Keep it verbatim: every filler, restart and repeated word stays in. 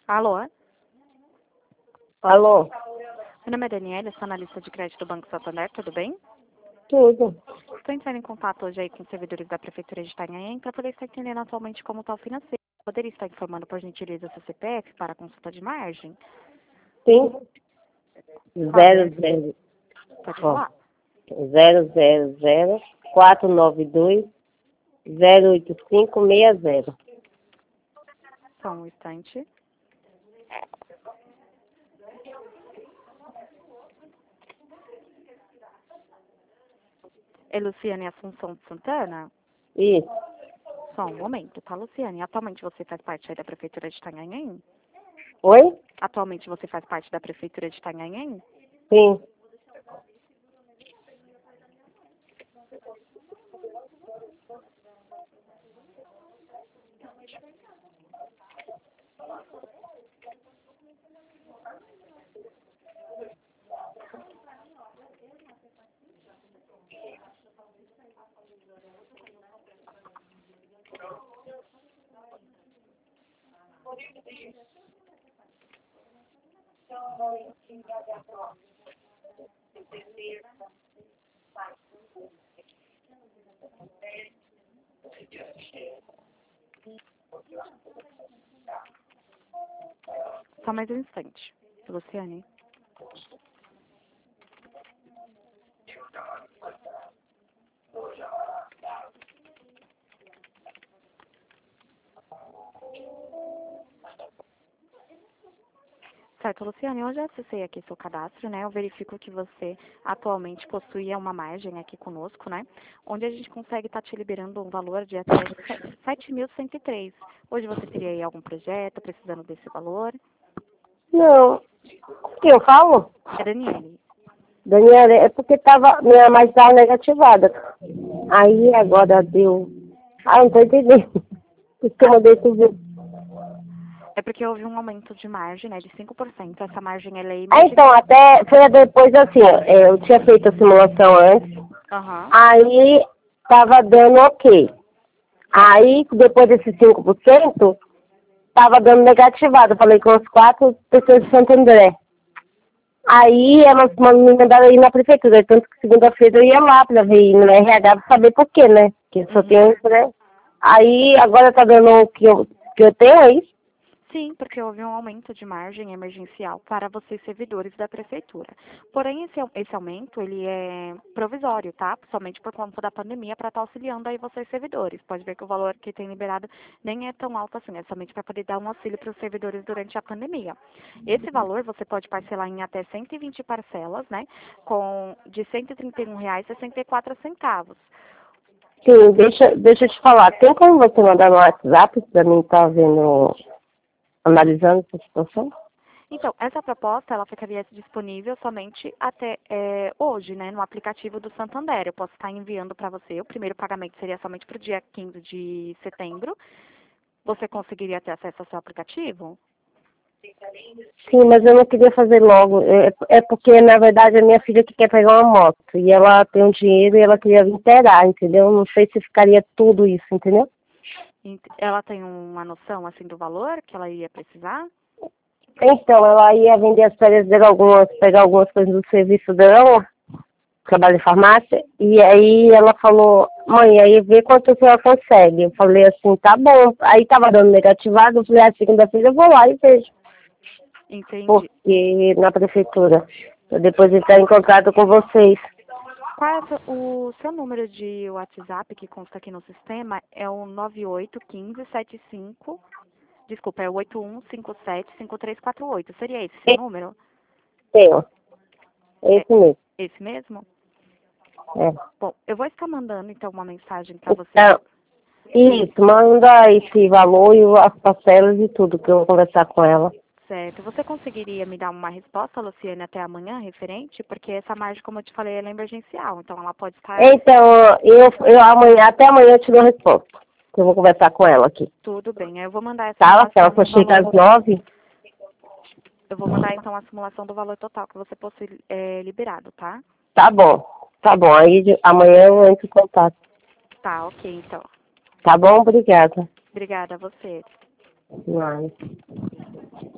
Alô? Alô? Meu nome é Daniela, sou analista de crédito do Banco Santander, tudo bem? Tudo. Estou entrando em contato hoje aí com os servidores da Prefeitura de Itanhaém para poder estar entendendo atualmente como está o financeiro. Poderia estar informando, por gentileza, seu C P F para a consulta de margem? Sim. Zero, zero. Pode Ó, falar. zero, zero, zero, quatro nove dois, zero oito cinco seis zero. Só um instante. É Luciane Assunção de Santana? Isso. Só um momento, tá, Luciane? Atualmente você faz parte aí da Prefeitura de Itanhaém? Oi? Atualmente você faz parte da Prefeitura de Itanhaém? Sim. Só mais um instante, Luciane. Certo, Luciane, eu já acessei aqui seu cadastro, né? Eu verifico que você atualmente possui uma margem aqui conosco, né? Onde a gente consegue estar te liberando um valor de até sete mil cento e três. Hoje você teria aí algum projeto precisando desse valor? Não. O que eu falo? É Daniele. Daniela, é porque tava, minha mais estava negativada. Aí agora deu. Ah, não tô entendendo. Por isso que eu mandei tudo. É porque houve um aumento de margem, né? De cinco por cento. Essa margem ela é Ah, então, emergencial. até foi depois assim, ó, é, eu tinha feito a simulação antes. Aham. Aí tava dando ok. Certo. Aí, depois desses cinco por cento, tava dando negativado. Eu falei com as quatro pessoas de Santo André. Aí elas man- me mandaram ir na prefeitura. Tanto que segunda-feira eu ia lá pra ver no R H pra saber por quê, né? Porque só tem Uhum. um, né? Aí agora tá dando o que eu, que eu tenho, é isso? Sim, porque houve um aumento de margem emergencial para vocês servidores da prefeitura. Porém, esse, au- esse aumento, ele é provisório, tá? Somente por conta da pandemia, para estar auxiliando aí vocês servidores. Pode ver que o valor que tem liberado nem é tão alto assim, é somente para poder dar um auxílio para os servidores durante a pandemia. Esse valor você pode parcelar em até cento e vinte parcelas, né? Com de cento e trinta e um reais e sessenta e quatro centavos. Sim, deixa, deixa eu te falar. Tem como você mandar no WhatsApp pra mim estar vendo, analisando essa situação? Então, essa proposta, ela ficaria disponível somente até eh, hoje, né, no aplicativo do Santander. Eu posso estar enviando para você. O primeiro pagamento seria somente para o dia quinze de setembro. Você conseguiria ter acesso ao seu aplicativo? Sim, mas eu não queria fazer logo. É, é porque, na verdade, a minha filha que quer pegar uma moto. E ela tem um dinheiro e ela queria me inteirar, entendeu? Não sei se ficaria tudo isso, entendeu? Ent- Ela tem uma noção, assim, do valor que ela iria precisar? Então, ela ia vender as férias dela, algumas, pegar algumas coisas do serviço dela, trabalho em farmácia, e aí ela falou, mãe, aí vê quanto que ela consegue. Eu falei assim, tá bom. Aí tava dando negativado, eu falei, a segunda-feira eu vou lá e vejo. Entendi. Porque na prefeitura, eu depois entrar em contato com vocês. Qual é o seu o seu número de WhatsApp que consta aqui no sistema? É o nove oito um cinco sete cinco. Desculpa, é o oito um cinco sete cinco três quatro oito. Seria esse seu número? Tenho, é É esse mesmo. esse mesmo? É. Bom, eu vou estar mandando então uma mensagem para você. Então, isso, manda esse valor e as parcelas e tudo, que eu vou conversar com ela. Certo. Você conseguiria me dar uma resposta, Luciane, até amanhã, referente? Porque essa margem, como eu te falei, ela é emergencial. Então, ela pode estar Então, eu, eu amanhã, até amanhã eu te dou a resposta. Eu vou conversar com ela aqui. tudo bem. Eu vou mandar a Tá? Se ela simulação for do chegar às valor. nove, Eu vou mandar, então, a simulação do valor total que você possui é, liberado, tá? tá bom. Tá bom. Aí de- amanhã eu entro em contato. Tá, ok, então. Tá bom? Obrigada. Obrigada a você. Vai.